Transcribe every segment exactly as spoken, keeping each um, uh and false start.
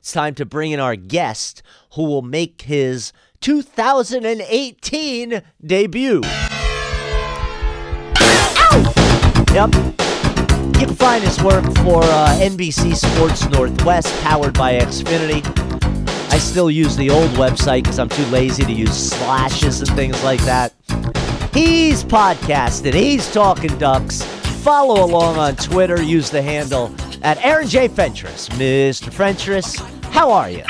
it's time to bring in our guest who will make his two thousand eighteen debut. Ow! Yep. You can find his work for uh, N B C Sports Northwest, powered by Xfinity. I still use the old website because I'm too lazy to use slashes and things like that. He's podcasting. He's talking Ducks. Follow along on Twitter. Use the handle at Aaron J. Fentress. Mister Fentress, how are you?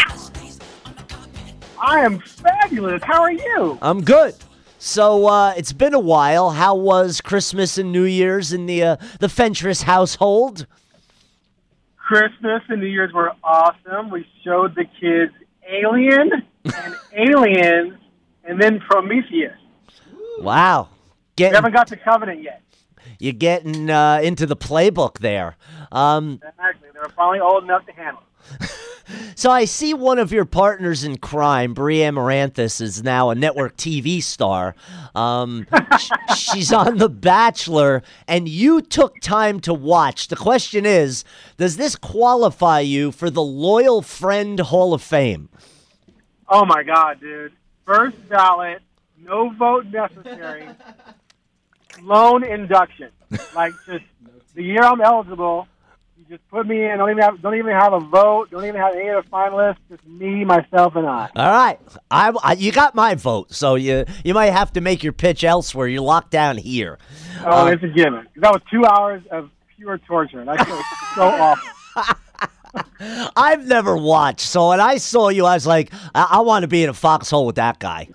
I am fabulous. How are you? I'm good. So uh, it's been a while. How was Christmas and New Year's in the uh, the Fentress household? Christmas and New Year's were awesome. We showed the kids Alien and Aliens and then Prometheus. Wow. Getting, we haven't got to Covenant yet. You're getting uh, into the playbook there. Um, exactly. They're finally old enough to handle it. So I see one of your partners in crime, Brie Amaranthus, is now a network T V star. Um, sh- she's on The Bachelor, and you took time to watch. The question is, does this qualify you for the Loyal Friend Hall of Fame? Oh, my God, dude. First ballot, no vote necessary, lone induction. Like, just the year I'm eligible, you just put me in. Don't even have, don't even have a vote. Don't even have any of the finalists. Just me, myself, and I. All right. I, I, you got my vote, so you you might have to make your pitch elsewhere. You're locked down here. Oh, uh, it's a given. That was two hours of pure torture, and I feel so awful. I've never watched, so when I saw you, I was like, I, I want to be in a foxhole with that guy.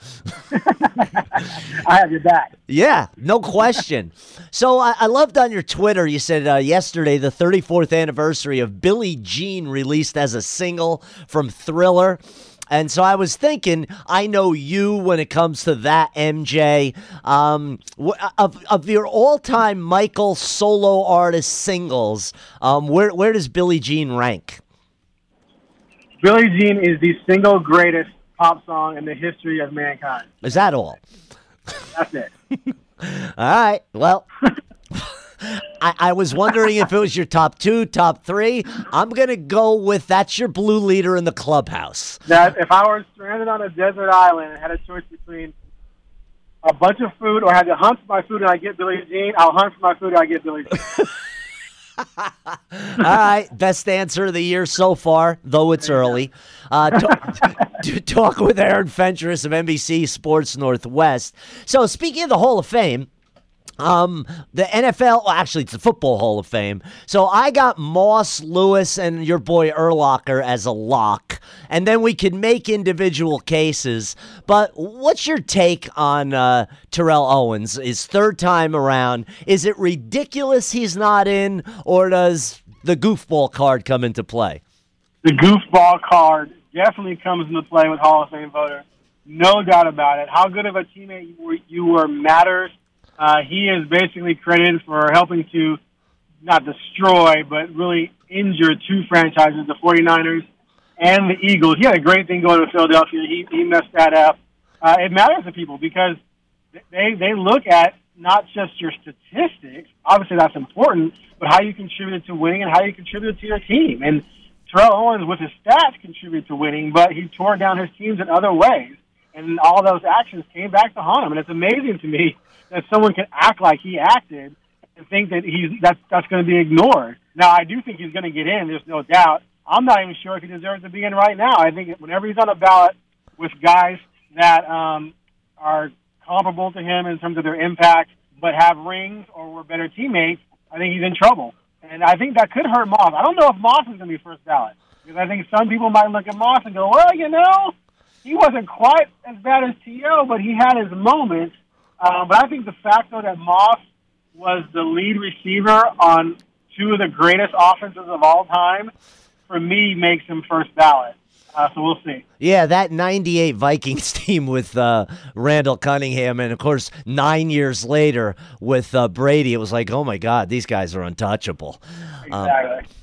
I have your back. Yeah, no question. So I, I loved on your Twitter, you said uh, yesterday the thirty-fourth anniversary of Billie Jean released as a single from Thriller. And so I was thinking, I know you when it comes to that, M J. Um, of of your all-time Michael solo artist singles, um, where where does Billie Jean rank? Billie Jean is the single greatest pop song in the history of mankind. Is that all? That's it. All right. Well, I, I was wondering if it was your top two, top three. I'm going to go with that's your blue leader in the clubhouse. That if I were stranded on a desert island and had a choice between a bunch of food or had to hunt for my food and I get Billie Jean, I'll hunt for my food and I get Billie Jean. All right. Best answer of the year so far, though it's early. Uh, to, to talk with Aaron Fentress of N B C Sports Northwest. So speaking of the Hall of Fame, Um, the N F L, well, actually, it's the Football Hall of Fame. So I got Moss, Lewis, and your boy Urlacher as a lock, and then we could make individual cases. But what's your take on uh, Terrell Owens, his third time around? Is it ridiculous he's not in, or does the goofball card come into play? The goofball card definitely comes into play with Hall of Fame voters. No doubt about it. How good of a teammate you were, you were matters. Uh, he is basically credited for helping to not destroy, but really injure two franchises, the 49ers and the Eagles. He had a great thing going to Philadelphia. He, he messed that up. Uh, it matters to people because they, they look at not just your statistics, obviously that's important, but how you contributed to winning and how you contributed to your team. And Terrell Owens, with his stats, contributed to winning, but he tore down his teams in other ways. And all those actions came back to haunt him. And it's amazing to me that someone can act like he acted and think that he's that's that's going to be ignored. Now, I do think he's going to get in. There's no doubt. I'm not even sure if he deserves to be in right now. I think whenever he's on a ballot with guys that um, are comparable to him in terms of their impact but have rings or were better teammates, I think he's in trouble. And I think that could hurt Moss. I don't know if Moss is going to be first ballot because I think some people might look at Moss and go, well, you know, he wasn't quite as bad as T O, but he had his moments. Um, but I think the fact, though, that Moss was the lead receiver on two of the greatest offenses of all time, for me, makes him first ballot. Uh, so we'll see. Yeah, that ninety-eight Vikings team with uh, Randall Cunningham, and, of course, nine years later with uh, Brady, it was like, oh, my God, these guys are untouchable. Exactly. Um,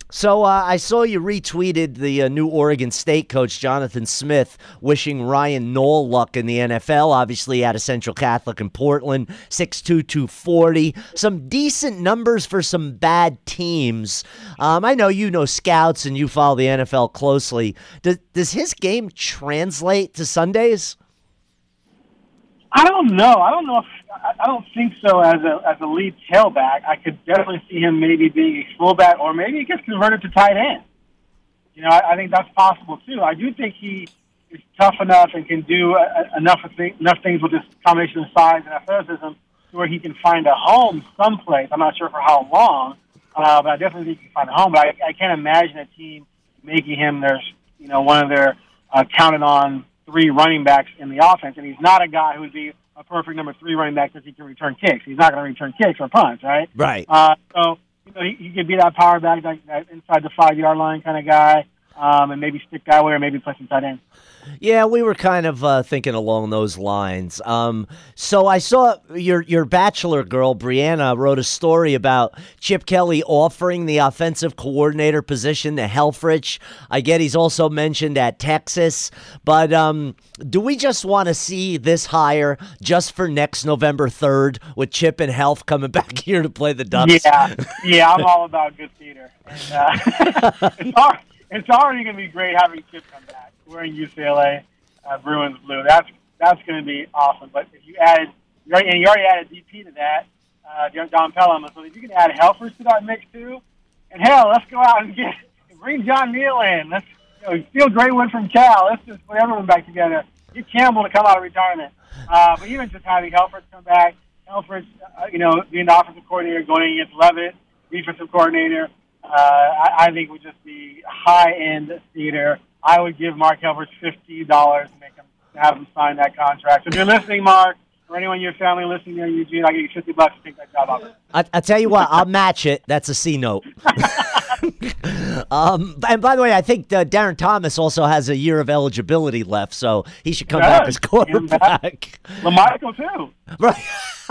So uh, I saw you retweeted the uh, new Oregon State coach, Jonathan Smith, wishing Ryan Knoll luck in the N F L. Obviously out of Central Catholic in Portland, six two, two forty. Some decent numbers for some bad teams. Um, I know you know scouts and you follow the N F L closely. Does, does his game translate to Sundays? I don't know. I don't know if I don't think so. As a as a lead tailback, I could definitely see him maybe being a fullback, or maybe he gets converted to tight end. You know, I, I think that's possible too. I do think he is tough enough and can do a, enough of th- enough things with this combination of size and athleticism to where he can find a home someplace. I'm not sure for how long, uh, but I definitely think he can find a home. But I, I can't imagine a team making him their, you know, one of their uh, counted on three running backs in the offense, and he's not a guy who would be a perfect number three running back because he can return kicks. He's not going to return kicks or punts, right? Right. Uh, so you know, he, he could be that power back, that, that inside the five-yard line kind of guy, um, and maybe stick that way or maybe play some tight end. Yeah, we were kind of uh, thinking along those lines. Um, so I saw your your bachelor girl, Brianna, wrote a story about Chip Kelly offering the offensive coordinator position to Helfrich. I get he's also mentioned at Texas. But um, do we just want to see this hire just for next November third with Chip and Helf coming back here to play the Ducks? Yeah, yeah, I'm all about good theater. And, uh, it's, already, it's already going to be great having Chip come back. Wearing U C L A uh, Bruins blue. That's that's going to be awesome. But if you added, you already, and you already added D P to that, uh, Don Pelham. So if you can add Helfers to that mix too, and hell, let's go out and get bring John Neal in. Let's you know, steal Graywood from Cal. Let's just put everyone back together. Get Campbell to come out of retirement. Uh, but even just having Helfers come back, Helfers, uh, you know, being the offensive coordinator, going against Levitt, defensive coordinator, uh, I, I think would just be high end theater. I would give Mark Helfrich fifty dollars to make him to have him sign that contract. So if you're listening, Mark, or anyone in your family listening there, Eugene, I'll give you fifty bucks to take that job off. I, I tell you what, I'll match it. That's a C note. um, and by the way, I think uh, Darren Thomas also has a year of eligibility left, so he should come yeah, back as quarterback. LaMichael too. Right.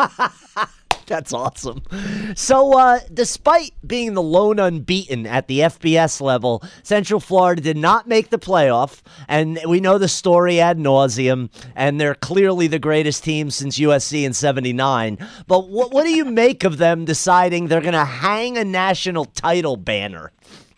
That's awesome. So, uh, despite being the lone unbeaten at the F B S level, Central Florida did not make the playoff, and we know the story ad nauseum, and they're clearly the greatest team since U S C in seventy-nine. But what, what do you make of them deciding they're going to hang a national title banner?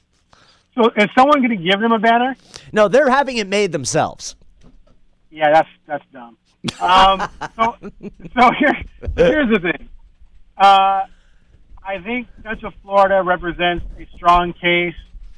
So, is someone going to give them a banner? No, they're having it made themselves. Yeah, that's that's dumb. Um, so, so here, here's the thing. Uh, I think Central Florida represents a strong case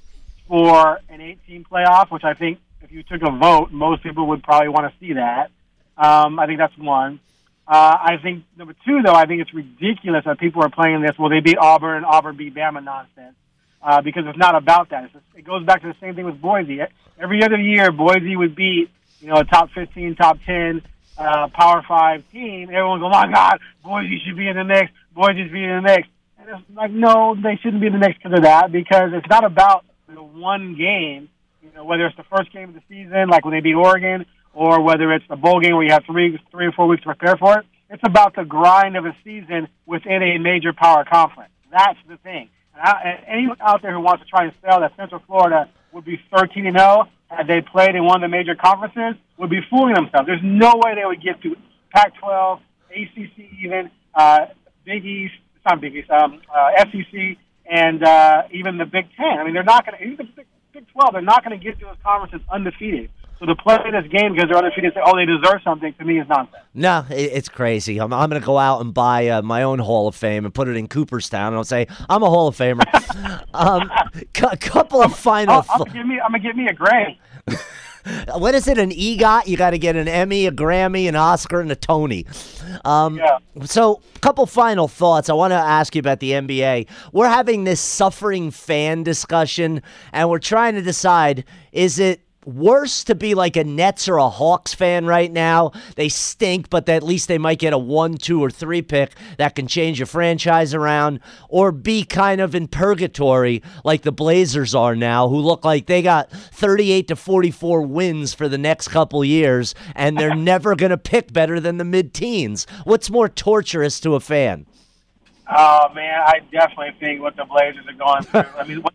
for an eight-team playoff, which I think if you took a vote, most people would probably want to see that. Um, I think that's one. Uh, I think number two, though, I think it's ridiculous that people are playing this. Well, they beat Auburn and Auburn beat Bama nonsense uh, because it's not about that. It's just, it goes back to the same thing with Boise. Every other year, Boise would beat you know a top fifteen, top ten, uh, Power Five team. Everyone's going, "Oh my God, Boise should be in the mix. Boise should be in the mix." And it's like, no, they shouldn't be in the mix because of that, because it's not about the one game. You know, whether it's the first game of the season, like when they beat Oregon, or whether it's the bowl game where you have three, three or four weeks to prepare for it. It's about the grind of a season within a major power conference. That's the thing. And, I, and anyone out there who wants to try and sell that Central Florida would be thirteen and oh had they played in one of the major conferences would be fooling themselves. There's no way they would get to Pac twelve, A C C even, uh, Big East, it's not Big East, um, uh, S E C, and uh, even the Big Ten. I mean, they're not going to, even the Big, Big twelve, they're not going to get to those conferences undefeated. So to play this game because they're undefeated and say, oh, they deserve something, to me is nonsense. No, it, it's crazy. I'm, I'm going to go out and buy uh, my own Hall of Fame and put it in Cooperstown, and I'll say, I'm a Hall of Famer. um, a couple of final... Oh, I'm going to get me a Grammy. What is it, an EGOT? You got to get an Emmy, a Grammy, an Oscar, and a Tony. Um, yeah. So, a couple final thoughts. I want to ask you about the N B A. We're having this suffering fan discussion, and we're trying to decide, is it worse to be like a Nets or a Hawks fan right now? They stink, but at least they might get a one, two, or three pick that can change your franchise around, or be kind of in purgatory like the Blazers are now, who look like they got thirty-eight to forty-four wins for the next couple years, and they're never going to pick better than the mid-teens. What's more torturous to a fan? Oh, man, I definitely think what the Blazers are going through. I mean, what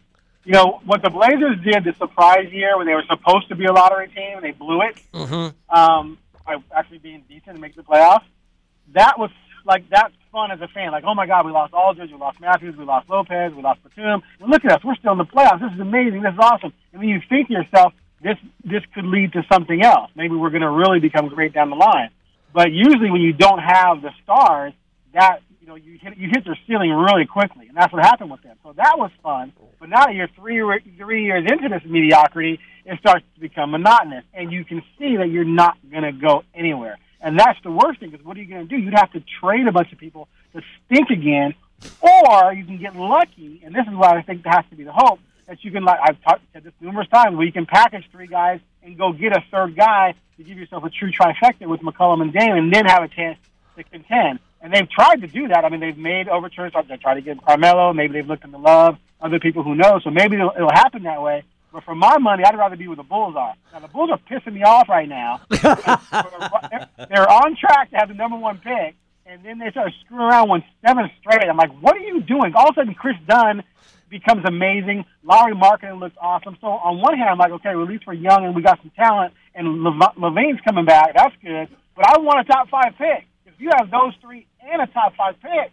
you know, what the Blazers did the surprise year when they were supposed to be a lottery team and they blew it, Mm-hmm. um, by actually being decent and making the playoffs, that was, like, that's fun as a fan. Like, oh, my God, we lost Aldridge, we lost Matthews, we lost Lopez, we lost Batum. And look at us. We're still in the playoffs. This is amazing. This is awesome. And then you think to yourself, this this could lead to something else. Maybe we're going to really become great down the line. But usually when you don't have the stars, that, you know, you hit, you hit their ceiling really quickly. And that's what happened with them. So that was fun. But now that you're three, three years into this mediocrity, it starts to become monotonous. And you can see that you're not going to go anywhere. And that's the worst thing, because what are you going to do? You'd have to trade a bunch of people to stink again, or you can get lucky, and this is what I think has to be the hope, that you can, like I've talked, said this numerous times, where you can package three guys and go get a third guy to give yourself a true trifecta with McCollum and Dame, and then have a chance to contend. And they've tried to do that. I mean, they've made overtures. They tried to get Carmelo. Maybe they've looked into Love, other people who know. So maybe it'll, it'll happen that way. But for my money, I'd rather be where the Bulls are. Now, the Bulls are pissing me off right now. they're, they're on track to have the number one pick, and then they start screwing around one seven straight. I'm like, what are you doing? All of a sudden, Chris Dunn becomes amazing. Lauri Markkanen looks awesome. So on one hand, I'm like, okay, well, at least we're young and we got some talent, and Levane's coming back. That's good. But I want a top five pick. If you have those three and a top five pick,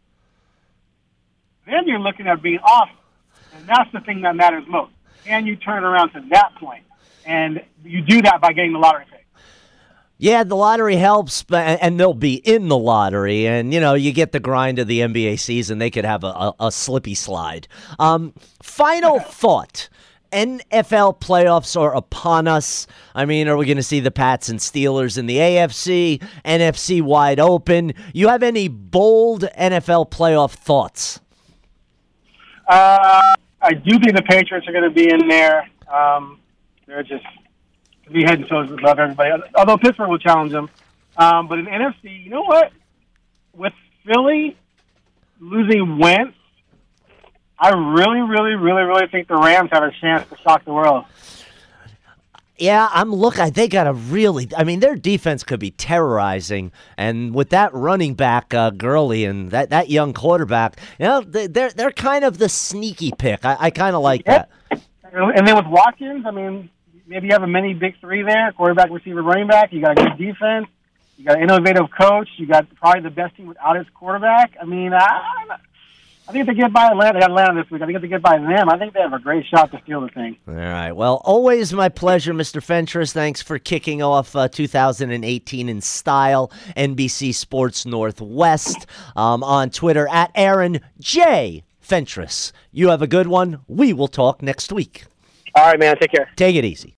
then you're looking at being awesome. And that's the thing that matters most. Can you turn around to that point? And you do that by getting the lottery pick. Yeah, the lottery helps, but and they'll be in the lottery, and you know you get the grind of the N B A season. They could have a, a, a slippy slide. Um, final thought: N F L playoffs are upon us. I mean, are we going to see the Pats and Steelers in the A F C, N F C wide open? You have any bold N F L playoff thoughts? Uh, I do think the Patriots are going to be in there. Um, they're just be head and shoulders above everybody. Although Pittsburgh will challenge them. Um, but in the N F C, you know what? With Philly losing Wentz, I really, really, really, really think the Rams have a chance to shock the world. Yeah, I'm look. They got a really. I mean, their defense could be terrorizing, and with that running back, uh, Gurley, and that, that young quarterback, you know, they're they're kind of the sneaky pick. I, I kind of like yep. that. And then with Watkins, I mean, maybe you have a mini big three there: quarterback, receiver, running back. You got a good defense. You got an innovative coach. You got probably the best team without its quarterback. I mean, I, I think if they get by Atlanta, they got Atlanta this week. I think if they get by them, I think they have a great shot to steal the thing. All right. Well, always my pleasure, Mister Fentress. Thanks for kicking off uh, two thousand eighteen in style. N B C Sports Northwest um, on Twitter at Aaron J. Fentress. You have a good one. We will talk next week. All right, man. Take care. Take it easy.